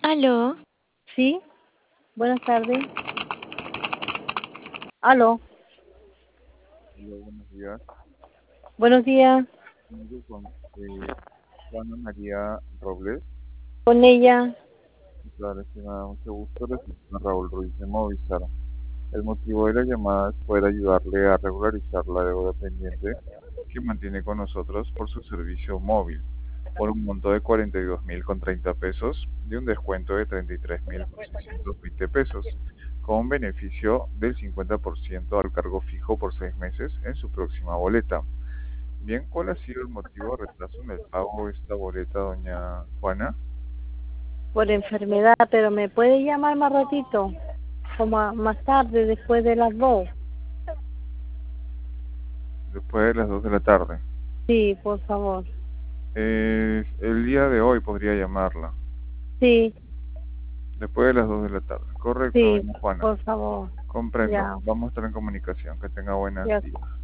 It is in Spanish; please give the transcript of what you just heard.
Aló, Sí, buenas tardes. Aló, Hola, buenos días. buenos días. Vengo con Juana María Robles. Con ella, Claro, que me da mucho gusto recibir a Raúl Ruiz de Movistar. El motivo de la llamada es poder ayudarle a regularizar la deuda pendiente que mantiene con nosotros por su servicio móvil, por un monto de 42.030 pesos y un descuento de 33.620 pesos, con un beneficio del 50% al cargo fijo por 6 meses en su próxima boleta. Bien, ¿cuál ha sido el motivo de retraso en el pago de esta boleta, doña Juana? por enfermedad, pero ¿me puede llamar más ratito? Como más tarde, después de las 2. Después de las 2 de la tarde. Sí, por favor. El día de hoy podría llamarla. Sí, Después de las 2 de la tarde. Correcto, sí, doña Juana. por favor. Comprendo. Ya, Vamos a estar en comunicación. Que tenga buenos ya. días.